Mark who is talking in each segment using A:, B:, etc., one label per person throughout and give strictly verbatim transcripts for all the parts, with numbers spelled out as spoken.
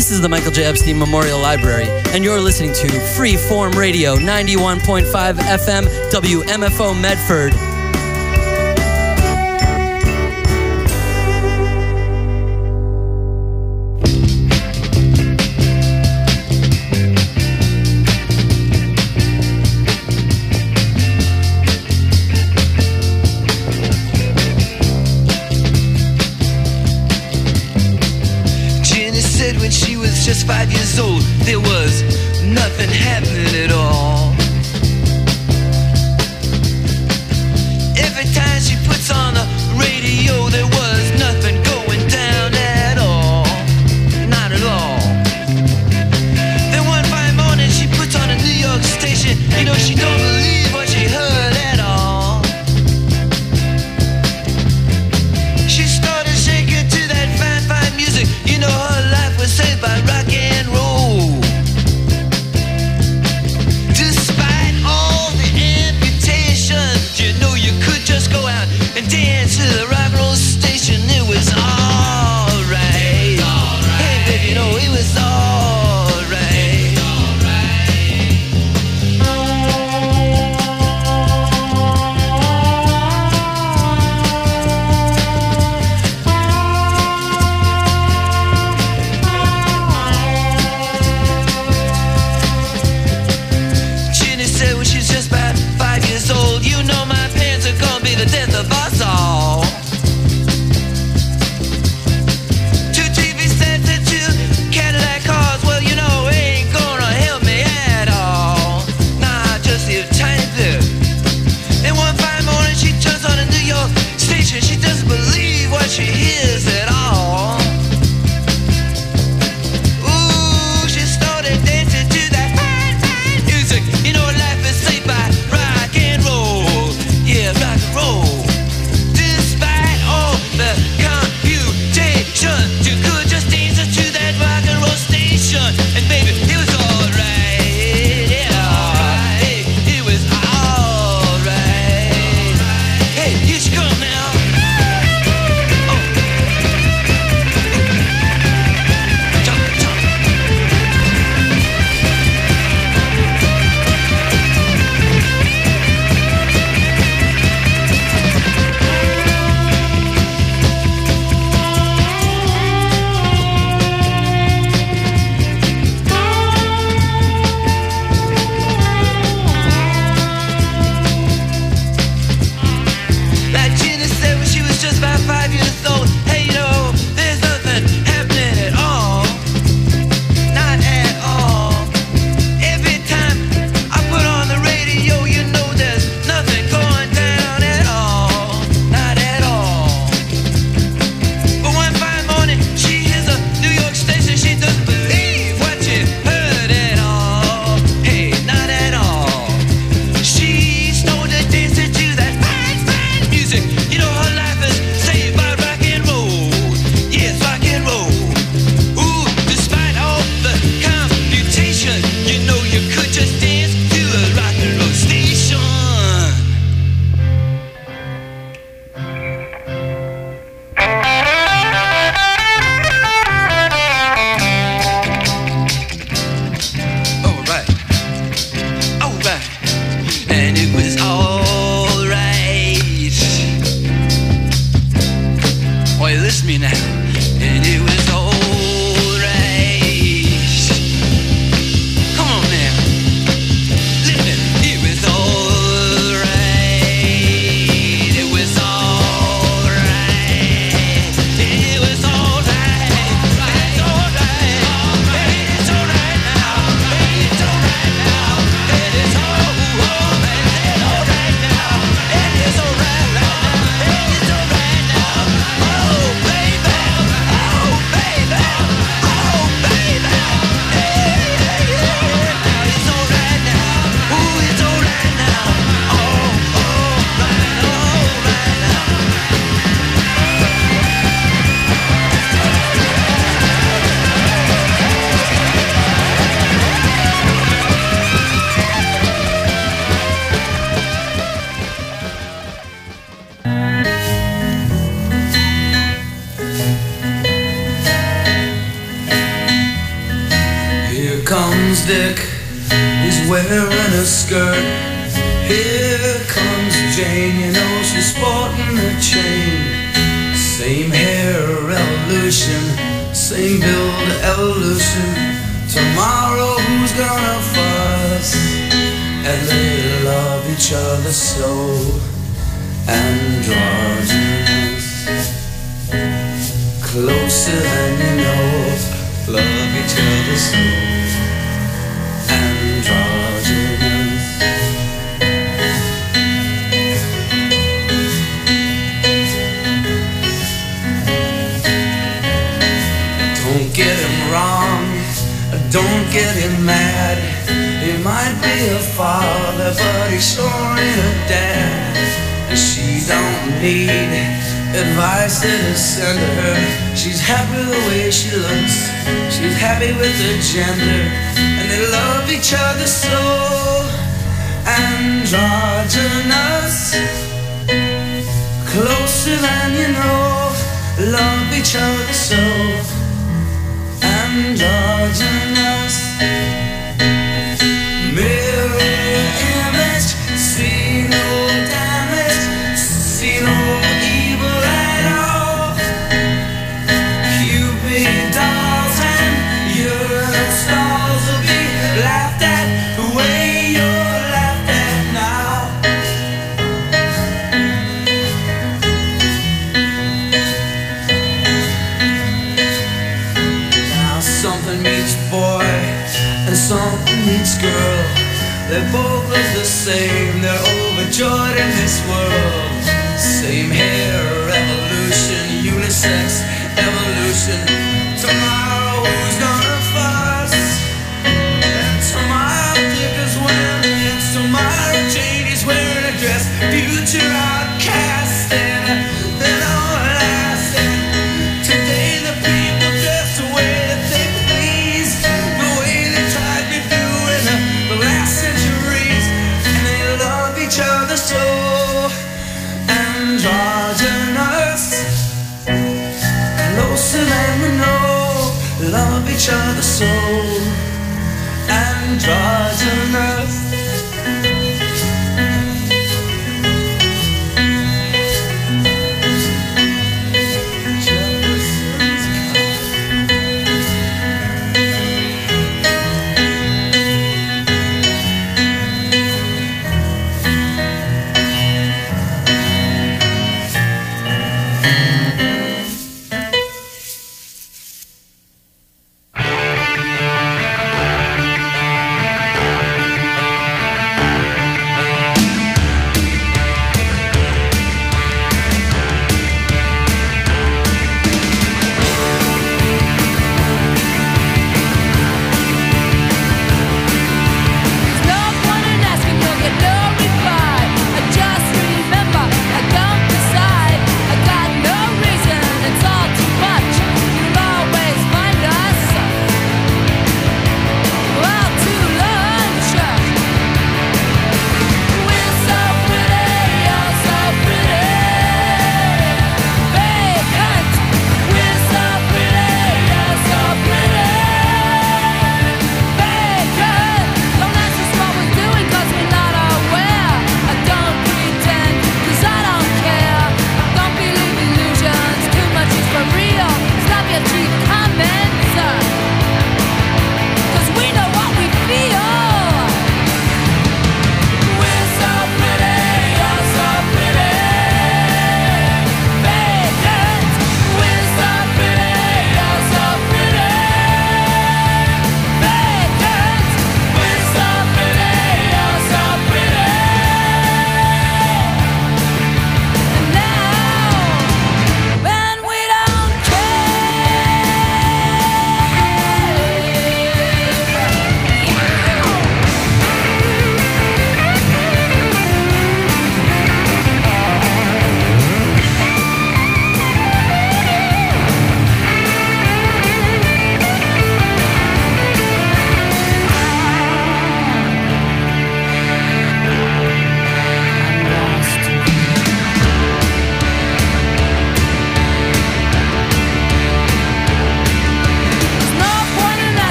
A: This is the Michael J. Epstein Memorial Library, and you're listening to Freeform Radio, ninety-one point five F M, W M F O Medford.
B: Just five years old, there was nothing happening at all. Every time she puts on the radio, there was nothing going down at all. Not at all. Then one fine morning she puts on a New York station. You know, she don't believe what she heard at all. She started shaking to that fine, fine music. You know, her life was saved by rock and roll. Despite all the amputations, you know you could just go out and dance to the rock and roll station. It was alright. Hey baby, you know it was alright. Ginny said when she's just about five years old, you know my parents are gonna be the death of us all. Two T V sets and two Cadillac cars, well you know it ain't gonna help me at all. Nah, just a tiny bit. Then one fine morning she turns on a New York station. She doesn't believe what she hears at all. Ooh, she started dancing to that fine, fine music. You know life is saved by rock and roll. Yeah, rock and roll. Despite all the computation, you could just dance to that rock and roll station. And baby, it was alright. Yeah, hey, it was alright. Hey, you should come now.
C: Dick is wearing a skirt. Here comes Jane, you know she's sporting a chain. Same hair evolution, same build evolution. Tomorrow who's gonna fuss? And they love each other so. Androgynous, closer than you know. Love each other so. Androgynous. Don't get him wrong, don't get him mad. He might be a father, but he sure ain't a dad. And she don't need advice that is sent to her. She's happy the way she looks, she's happy with her gender. And they love each other so. Androgynous, closer than you know. Love each other so. Androgynous, mirror image, see no damage, see no evil at all. Cupid dolls and urinal stalls will be laughed at the way you're laughed at now. Now something meets boy and something meets girl. They both look the same, they're overjoyed in this world. Same hair, evolution, unisex, evolution. Tomorrow who's gonna fuss? And tomorrow Dick is wearing it, tomorrow Jane is wearing a dress. Future outcast and then all lasting. Today the people dress the way that they please, the way they tried to do in the, the last centuries. And they love each other so. Androgynous, closer than we know. Love each other so. Androgynous.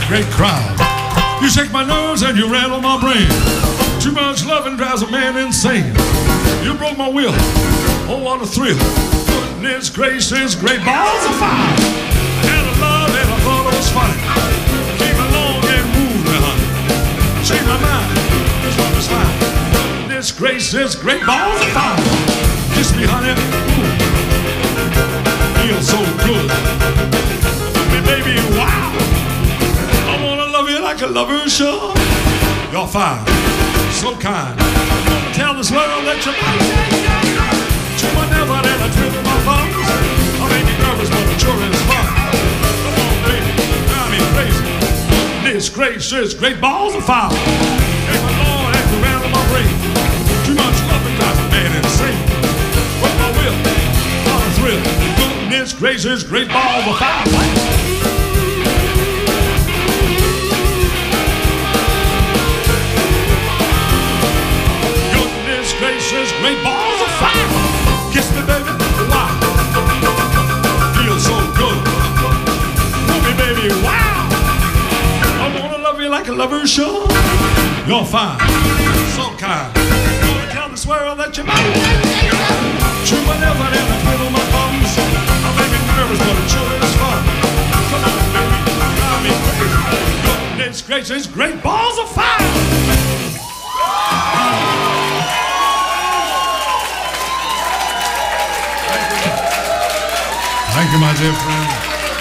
D: great crowd. You shake my nerves and you rattle my brain. Too much loving drives a man insane. You broke my will, oh what a thrill. Goodness gracious, great balls of fire. I had a love and I thought it was funny. Came along and moved me, honey. Changed my mind, this love is fine. Goodness gracious, great balls of fire. Kiss me, honey, ooh. Feels so good. Love me, baby, wow. I wanna love you like a lover should. You're fine, so kind. I'm gonna tell this world that you're mine. Chew my never and I twiddle my thumbs. I may be nervous, but it sure is fun. Come on, baby, drive me crazy. This gracious, great balls of fire. Take my Lord and you rattle my brain. Too much loving drives a man insane. But my will, what a thrill. Goodness gracious, great balls of fire. Goodness gracious, great balls of fire. Kiss me, baby, wow. Feels so good. Move me, baby, wow. I wanna love you like a lover should. You're fine, so kind. Gonna tell this world that you're mine. Chew my never and I twiddle my thumbs. I may be nervous, but it sure is fun. Come on, baby, drive me crazy. Goodness gracious, great balls of fire. Thank you, my dear friend.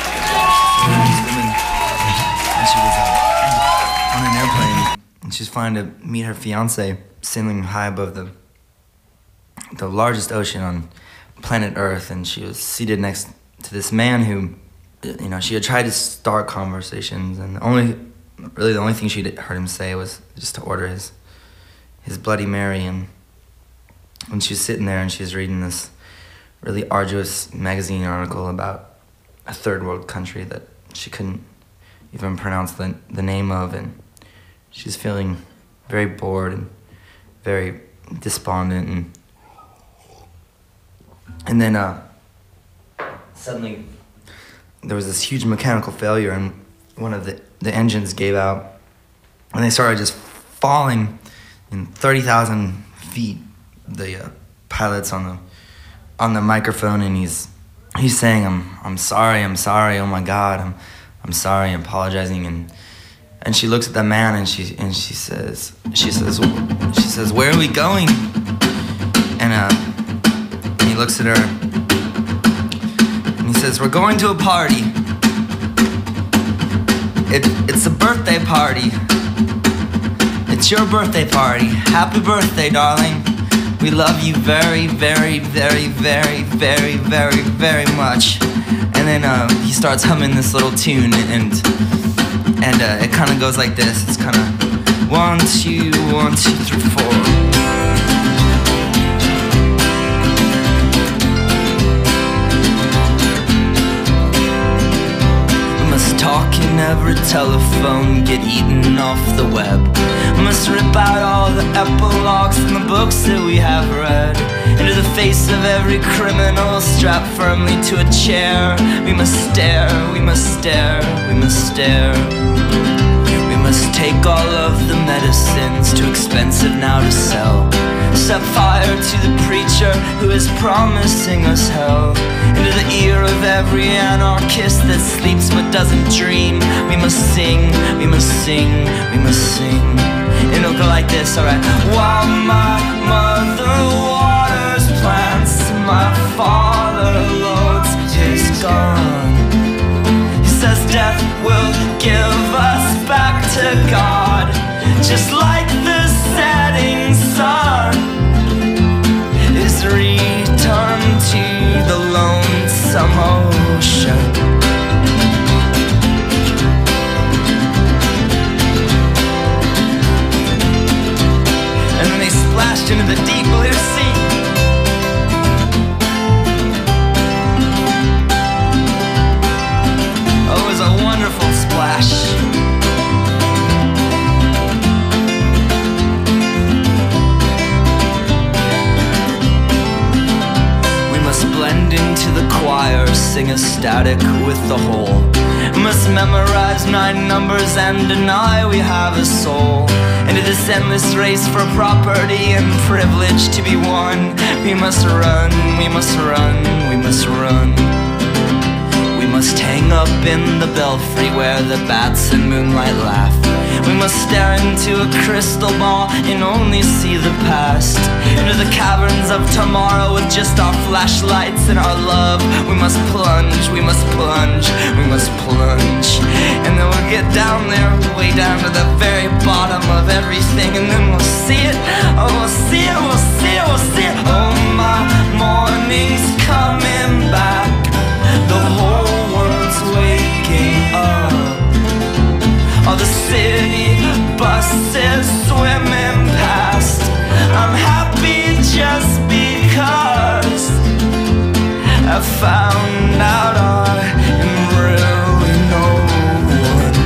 E: And she was uh, on an airplane, and she's flying to meet her fiance, sailing high above the the largest ocean on planet Earth, and she was seated next to this man who, you know, she had tried to start conversations, and the only, really the only thing she'd heard him say was just to order his his Bloody Mary, and when she was sitting there and she was reading this really arduous magazine article about a third world country that she couldn't even pronounce the, the name of, and she's feeling very bored and very despondent, and and then uh, suddenly there was this huge mechanical failure, and one of the, the engines gave out, and they started just falling in thirty thousand feet, the uh, pilots on the on the microphone, and he's he's saying, I'm I'm sorry, I'm sorry, oh my God, I'm I'm sorry, I'm apologizing, and and she looks at the man and she and she says she says she says where are we going? And uh he looks at her and he says, we're going to a party. It it's a birthday party. It's your birthday party. Happy birthday, darling. We love you very, very, very, very, very, very, very much. And then uh, he starts humming this little tune, and and uh, it kind of goes like this. It's kind of one, two, one, two, three, four. We must talk in every telephone, get eaten off the web. We must rip out all the epilogues from the books that we have read. Into the face of every criminal strapped firmly to a chair. We must stare, we must stare, we must stare. We must take all of the medicines, too expensive now to sell. Set fire to the preacher who is promising us hell. Into the ear of every anarchist that sleeps but doesn't dream. We must sing, we must sing, we must sing. And it'll go like this, alright. While my mother waters plants, my father loads his gun. He says death will give us back to God, just like the setting sun is return to the lonesome ocean. Splashed into the deep blue sea. Oh, it was a wonderful splash. We must blend into the choir, sing a static with the whole. We must must memorize nine numbers and deny we have a soul. Into this endless race for property and privilege to be won, we must run, we must run, we must run. We must hang up in the belfry where the bats in moonlight laugh. We must stare into a crystal ball and only see the past. Into the caverns of tomorrow with just our flashlights and our love. We must plunge, we must plunge, we must plunge. And then we'll get down there, way down to the very bottom of everything. And then we'll see it, oh we'll see it, we'll see it, we'll see it. Oh my morning's coming back. The whole world's waking up. All the city buses swimming past. I'm happy just because I found out I am really no one.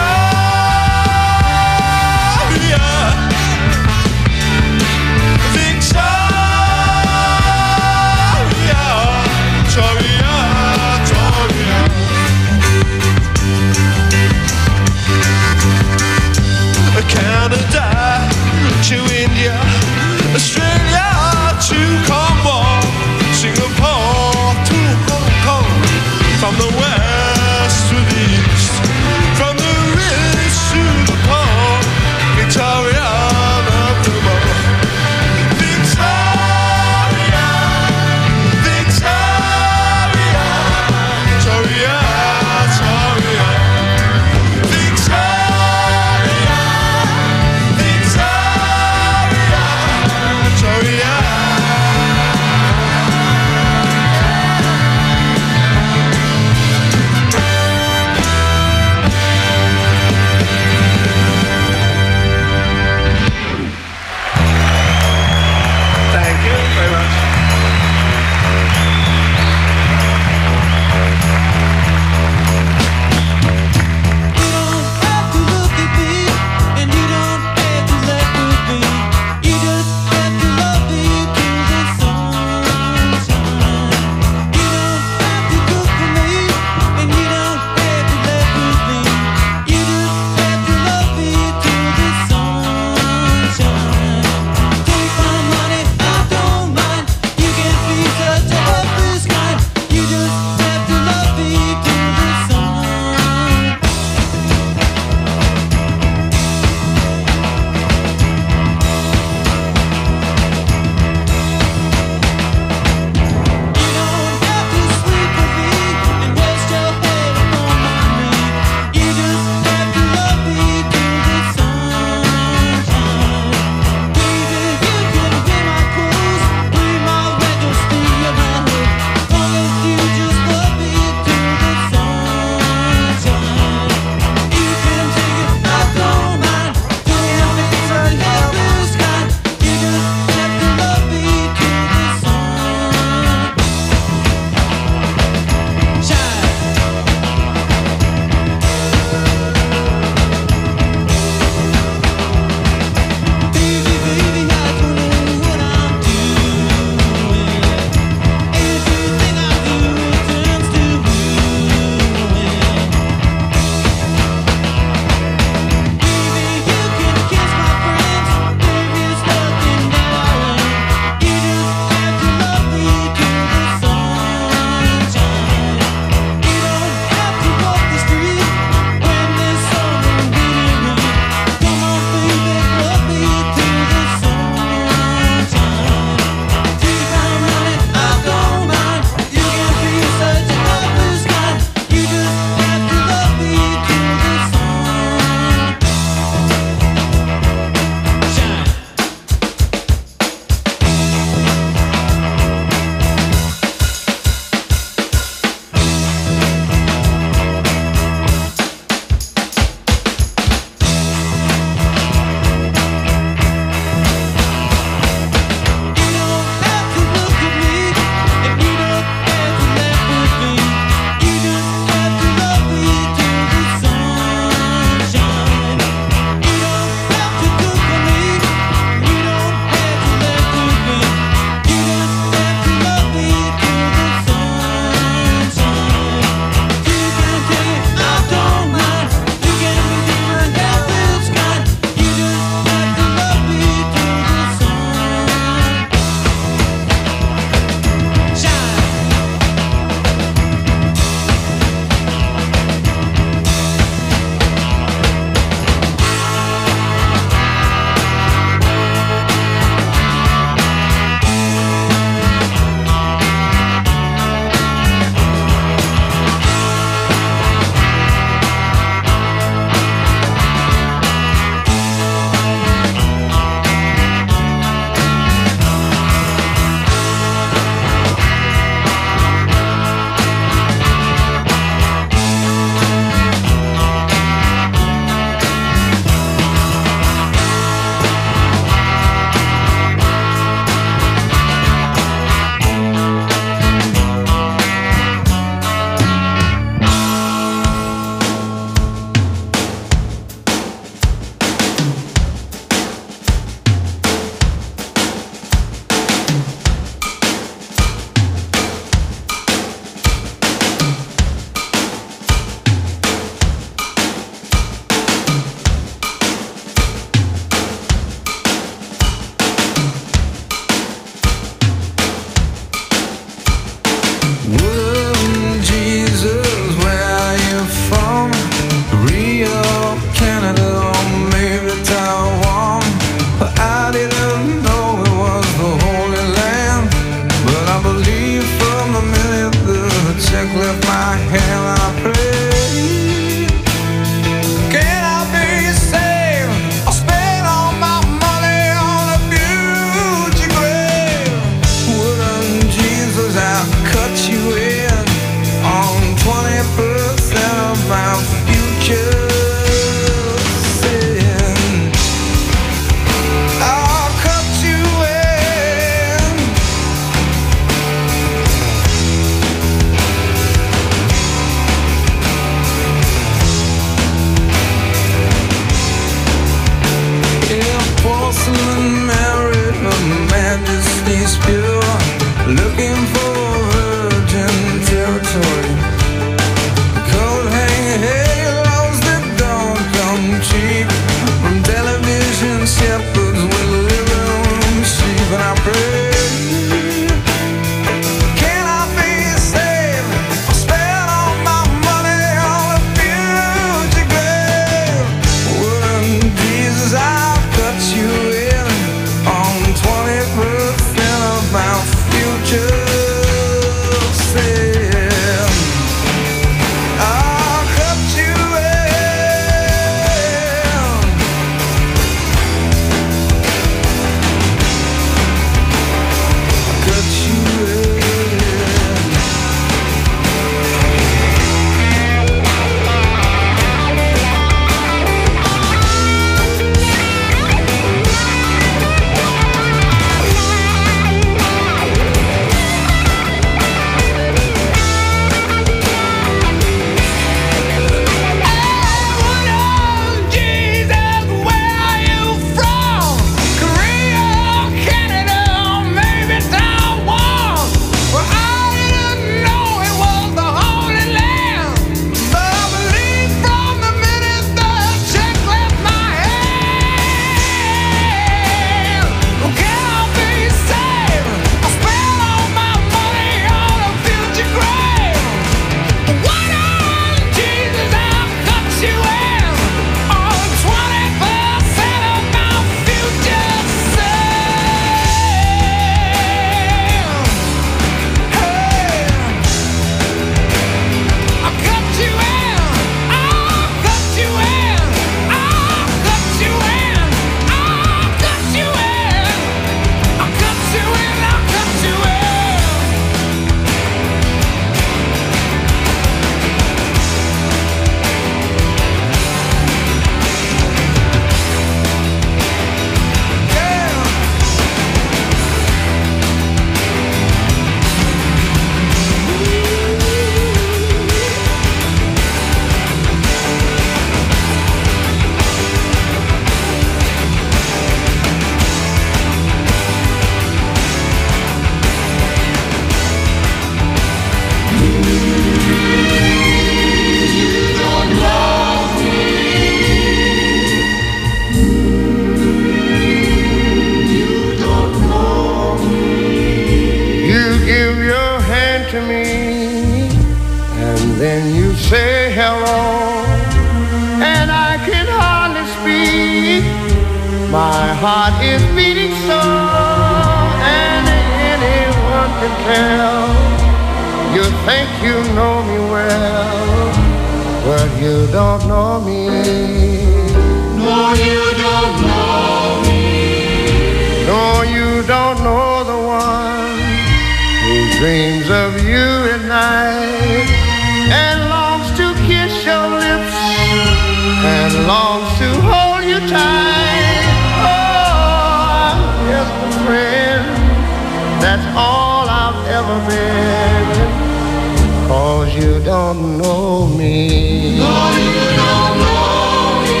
F: then you say hello, and I can hardly speak. My heart is beating so, and anyone can tell. You think you know me well, but you don't know me.
G: No, you don't know me.
F: No, you don't know the one who dreams of you at night and longs to kiss your lips and longs to hold you tight. Oh, I'm just a friend, that's all I've ever been, 'cause you don't know me.
G: No, you don't know me.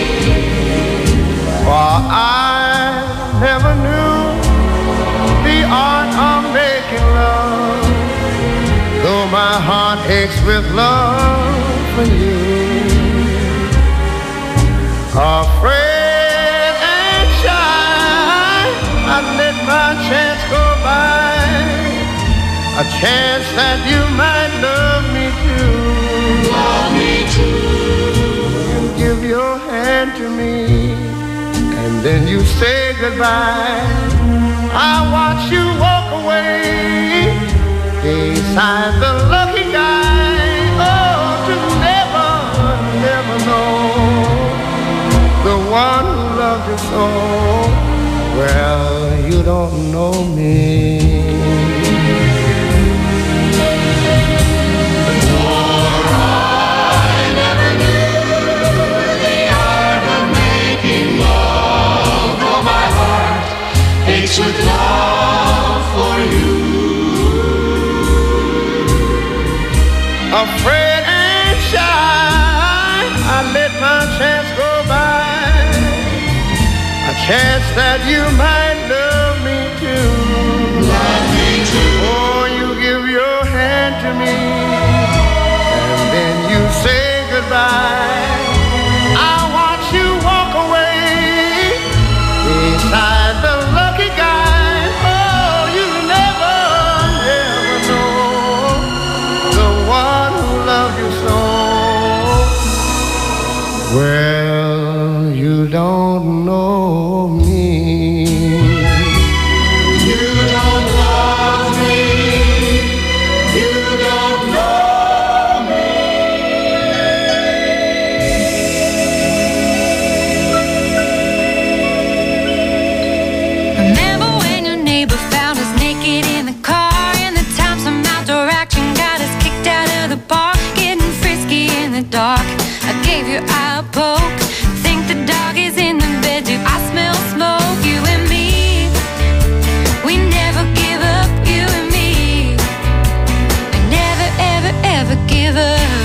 F: For I never knew the art of making love, though my heart aches with love for you. Afraid and shy, I let my chance go by, a chance that you might love me too.
G: Love me too.
F: You give your hand to me, and then you say goodbye. I watch you walk away beside the lucky guy. Oh, to never, never know the one who loved you so. Well, you don't know me.
G: With love for you,
F: afraid and shy, I let my chance go by, a chance that you might love me too.
G: Love me too.
F: Oh, you give your hand to me, and then you say goodbye. I watch you walk away beside the lucky guy. Oh, you never, never know the one who loved you so. Well, you don't know me.
G: You don't love me. You don't know me.
H: Remember when your neighbor found us naked in the car, and the time some outdoor action got us kicked out of the park, getting frisky in the dark. I gave your eye a poke. Think the dog is in the bed. Do I smell smoke? You and me, we never give up. You and me, we never, ever, ever give up.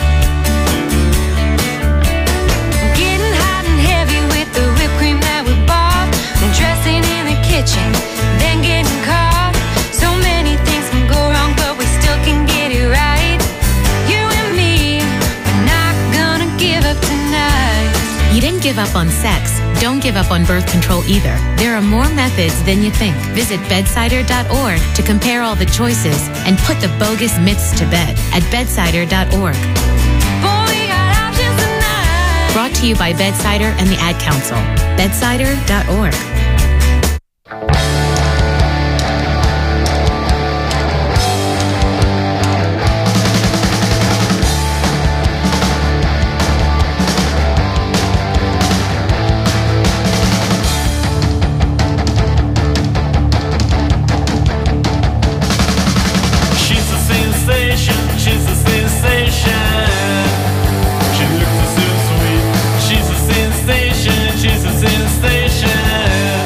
H: Getting hot and heavy with the whipped cream that we bought, and dressing in the kitchen, then getting caught. So many things can go wrong, but we still can get it right. You and me, we're not gonna give up tonight.
I: You didn't give up on sex. Don't give up on birth control either. There are more methods than you think. Visit bedsider dot org to compare all the choices and put the bogus myths to bed at bedsider dot org.
H: Boy, we got options tonight.
I: Brought to you by Bedsider and the Ad Council. bedsider dot org.
G: She's a sensation. She's a sensation. She looks so sweet. She's a sensation. She's a sensation.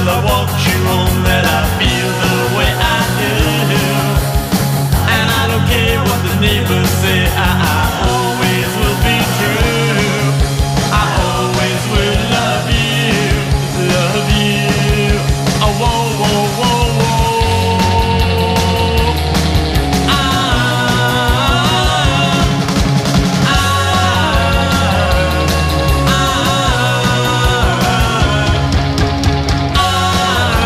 G: till I walk you home that I feel the way I do. And I don't care what the neighbors say, I, I always will be true. I always will love you, love you. Oh, whoa, whoa, whoa, whoa. Ah, ah, ah, ah.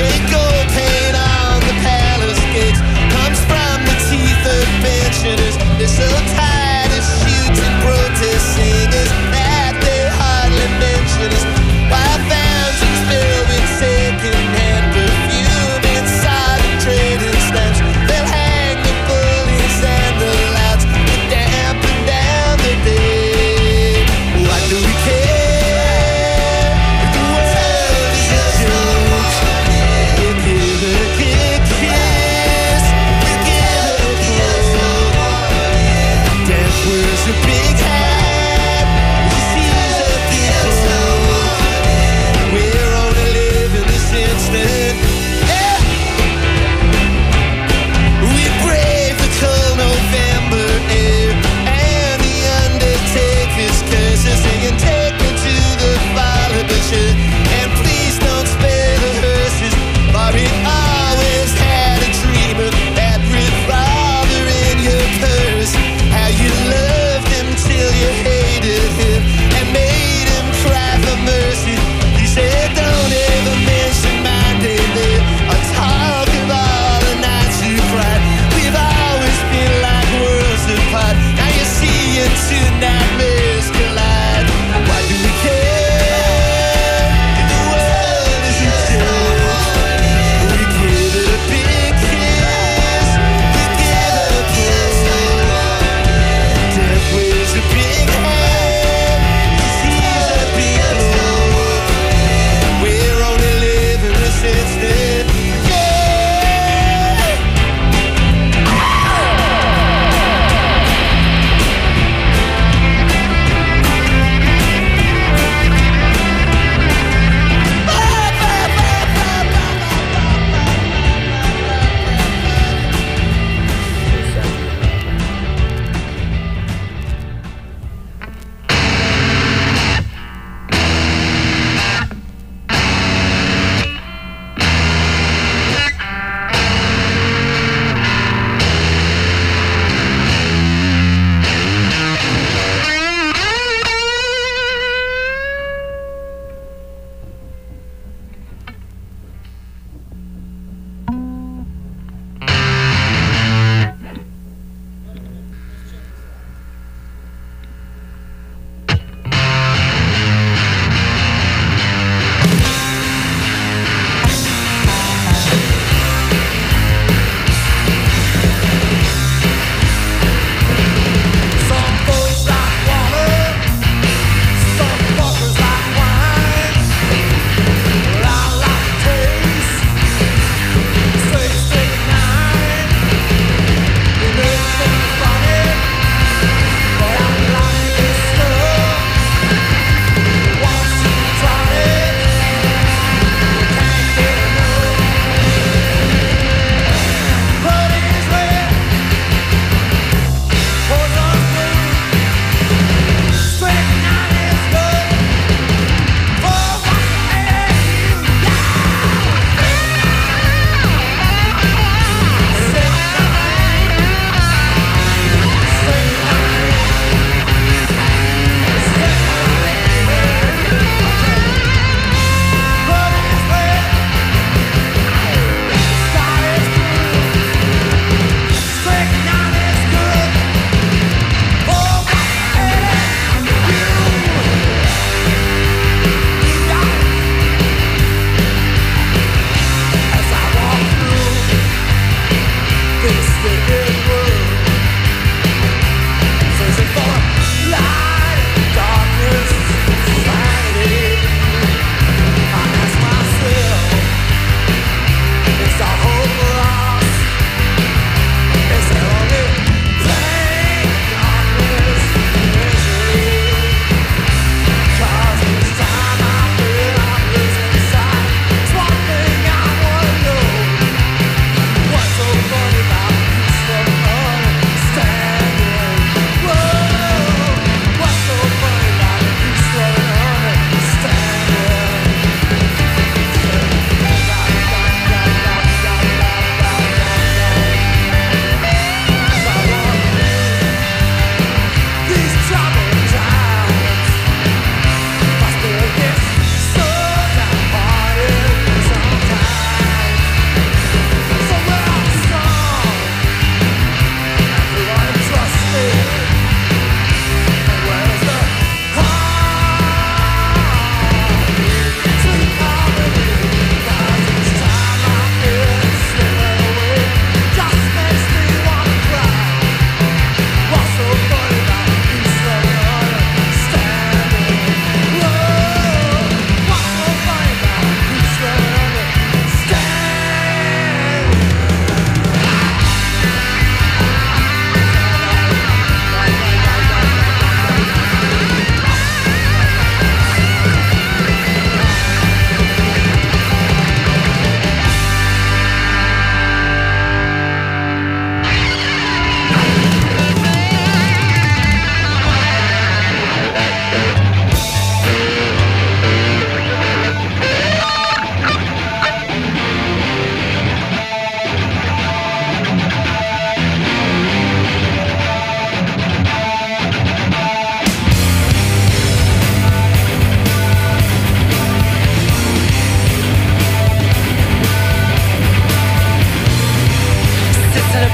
J: fake gold paint on the palace gates comes from the teeth of pensioners. They're so tired of shooting protest singers that they hardly mention us. While fountains filled with second-hand perfume inside the trading stamps, they'll hang the bullies and the louds to dampen down the day. Why do we care if the world is a joke? It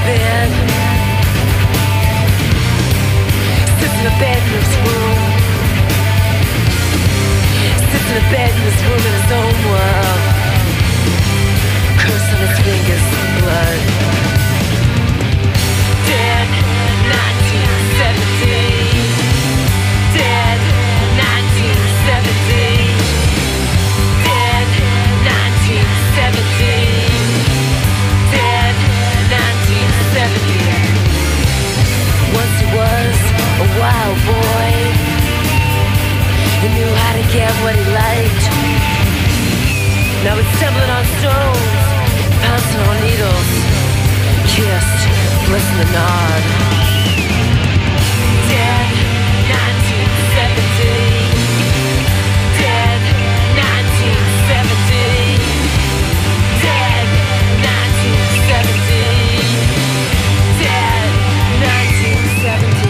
K: bed. Sits in the bed in his room. Sits in the bed in his room in his own world. Curse on his fingers, blood. Dead, nineteen seventy. Dead, nineteen seventy. Dead, nineteen seventy. Dead, nineteen seventy. Once he was a wild boy. He knew how to get what he liked. Now it's stumbling on stones, pouncing on needles, kissed, blessing the nod. Dead, nineteen seventy. Dead, nineteen seventy. Dead, nineteen seventy. Dead, nineteen seventy.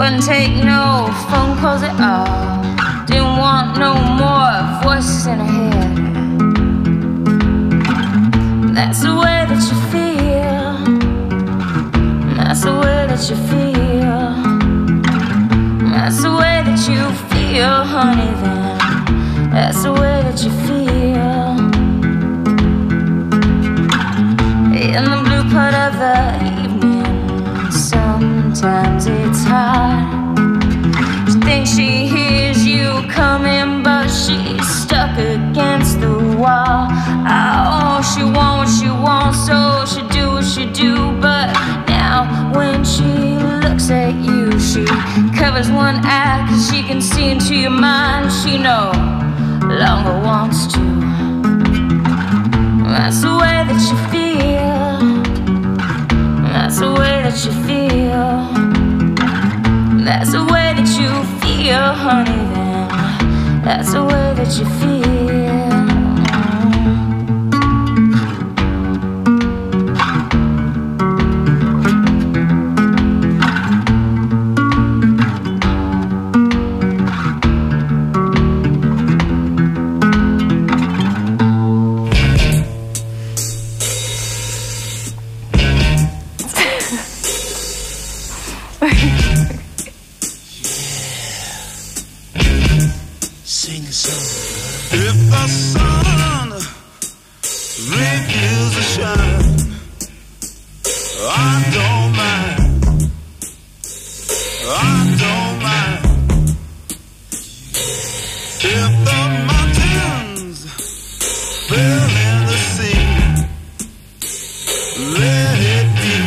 L: Wouldn't take no phone calls at all. Didn't want no more voices in her head. That's the way that you feel. That's the way that you feel. That's the way that you feel, honey, then. That's the way that you feel. In the blue part of the evening, sometimes it's hard. She thinks she hears you coming, but she's stuck against the wall. Oh, she wants what she wants, so she do what she do. But now when she looks at you, she covers one eye, 'cause she can see into your mind. She no longer wants to. That's the way that you feel. That's the way that you feel. That's the way that you feel, honey, then. That's the way that you feel.
M: If the sun refuses to shine, I don't mind. I don't mind. If the mountains fill in the sea, let it be.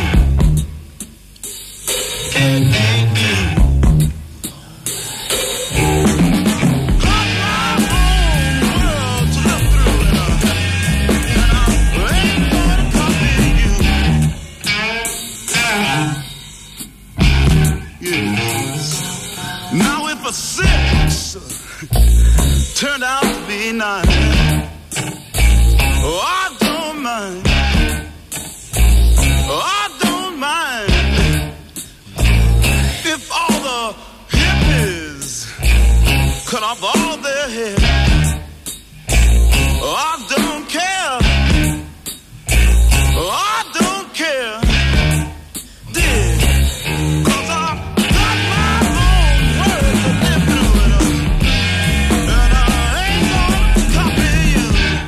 M: It ain't me. Six turned out to be nine. Oh, I don't mind. Oh, I don't mind if all the hippies cut off all their hair. Oh, I don't care. Oh, I don't care. Dig. 'Cause I got my own words to live through it. And I ain't gonna copy you.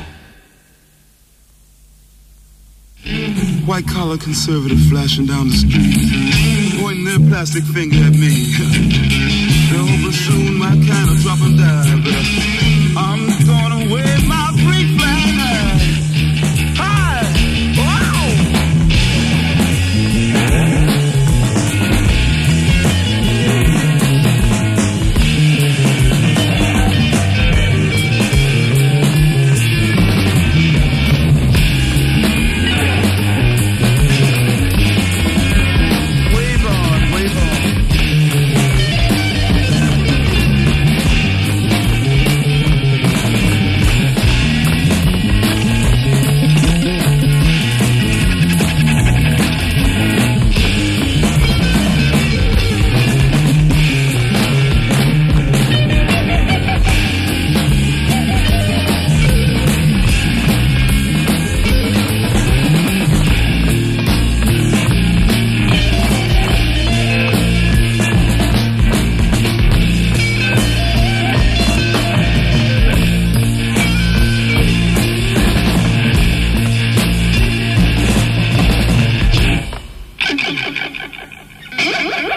M: White collar conservative flashing down the street, pointing their plastic finger at me. They're hoping soon my kind of drop and die, but I'm gonna wave my freak flag high. High! Wow! Wave on, wave on.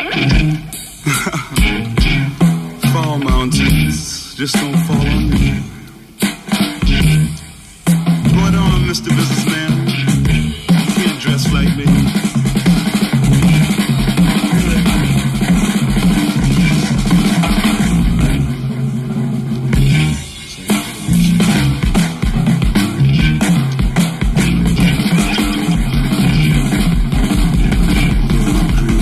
M: Fall mountains just don't fall on me.